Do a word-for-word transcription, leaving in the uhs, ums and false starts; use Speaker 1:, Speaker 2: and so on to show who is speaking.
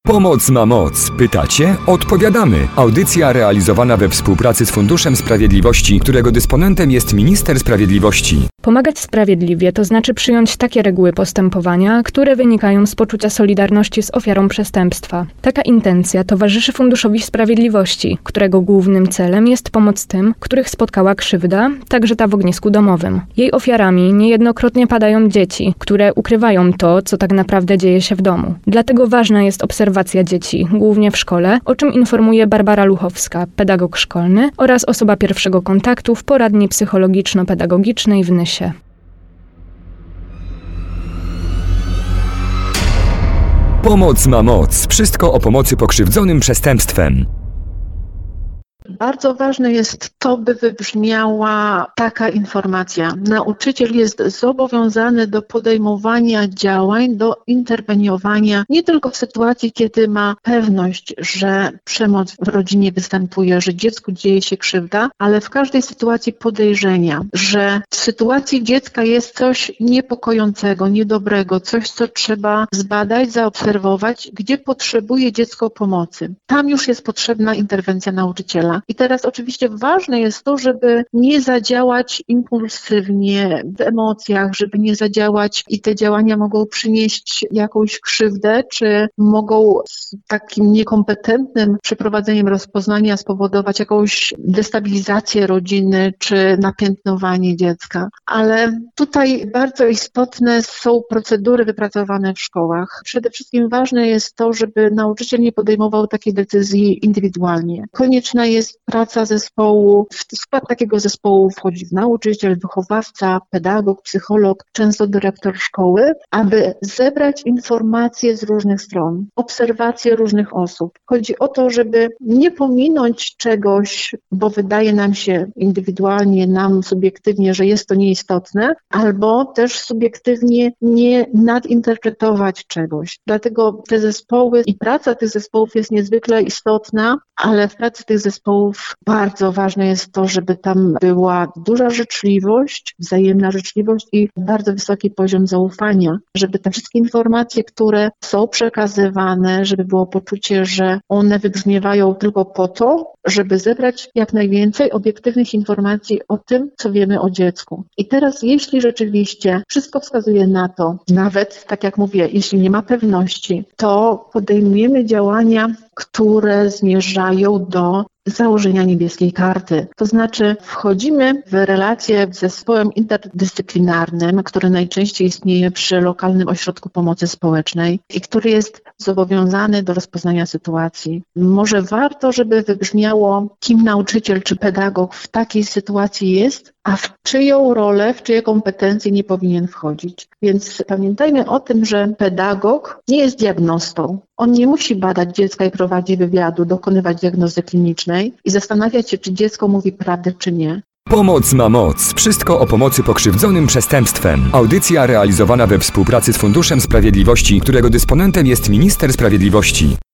Speaker 1: Pomoc ma moc. Pytacie? Odpowiadamy. Audycja realizowana we współpracy z Funduszem Sprawiedliwości, którego dysponentem jest Minister Sprawiedliwości.
Speaker 2: Pomagać sprawiedliwie to znaczy przyjąć takie reguły postępowania, które wynikają z poczucia solidarności z ofiarą przestępstwa. Taka intencja towarzyszy Funduszowi Sprawiedliwości, którego głównym celem jest pomoc tym, których spotkała krzywda, także ta w ognisku domowym. Jej ofiarami niejednokrotnie padają dzieci, które ukrywają to, co tak naprawdę dzieje się w domu. Dlatego ważna jest obserwacja dzieci, głównie w szkole, o czym informuje Barbara Luchowska, pedagog szkolny oraz osoba pierwszego kontaktu w poradni psychologiczno-pedagogicznej w Nysie.
Speaker 1: Pomoc ma moc. Wszystko o pomocy pokrzywdzonym przestępstwem.
Speaker 3: Bardzo ważne jest to, by wybrzmiała taka informacja. Nauczyciel jest zobowiązany do podejmowania działań, do interweniowania nie tylko w sytuacji, kiedy ma pewność, że przemoc w rodzinie występuje, że dziecku dzieje się krzywda, ale w każdej sytuacji podejrzenia, że w sytuacji dziecka jest coś niepokojącego, niedobrego, coś, co trzeba zbadać, zaobserwować, gdzie potrzebuje dziecko pomocy. Tam już jest potrzebna interwencja nauczyciela. I teraz oczywiście ważne jest to, żeby nie zadziałać impulsywnie w emocjach, żeby nie zadziałać i te działania mogą przynieść jakąś krzywdę, czy mogą z takim niekompetentnym przeprowadzeniem rozpoznania spowodować jakąś destabilizację rodziny, czy napiętnowanie dziecka. Ale tutaj bardzo istotne są procedury wypracowane w szkołach. Przede wszystkim ważne jest to, żeby nauczyciel nie podejmował takiej decyzji indywidualnie. Konieczna jest praca zespołu. W skład takiego zespołu wchodzi nauczyciel, wychowawca, pedagog, psycholog, często dyrektor szkoły, aby zebrać informacje z różnych stron, obserwacje różnych osób. Chodzi o to, żeby nie pominąć czegoś, bo wydaje nam się indywidualnie, nam subiektywnie, że jest to nieistotne, albo też subiektywnie nie nadinterpretować czegoś. Dlatego te zespoły i praca tych zespołów jest niezwykle istotna, ale w pracy tych zespołów bardzo ważne jest to, żeby tam była duża życzliwość, wzajemna życzliwość i bardzo wysoki poziom zaufania, żeby te wszystkie informacje, które są przekazywane, żeby było poczucie, że one wybrzmiewają tylko po to, żeby zebrać jak najwięcej obiektywnych informacji o tym, co wiemy o dziecku. I teraz, jeśli rzeczywiście wszystko wskazuje na to, nawet, tak jak mówię, jeśli nie ma pewności, to podejmujemy działania, które zmierzają do założenia niebieskiej karty. To znaczy wchodzimy w relację z zespołem interdyscyplinarnym, który najczęściej istnieje przy lokalnym ośrodku pomocy społecznej i który jest zobowiązany do rozpoznania sytuacji. Może warto, żeby wybrzmiało, kim nauczyciel czy pedagog w takiej sytuacji jest, a w czyją rolę, w czyje kompetencje nie powinien wchodzić. Więc pamiętajmy o tym, że pedagog nie jest diagnostą. On nie musi badać dziecka i prowadzić wywiadu, dokonywać diagnozy klinicznej i zastanawiać się, czy dziecko mówi prawdę, czy nie.
Speaker 1: Pomoc ma moc. Wszystko o pomocy pokrzywdzonym przestępstwem. Audycja realizowana we współpracy z Funduszem Sprawiedliwości, którego dysponentem jest Minister Sprawiedliwości.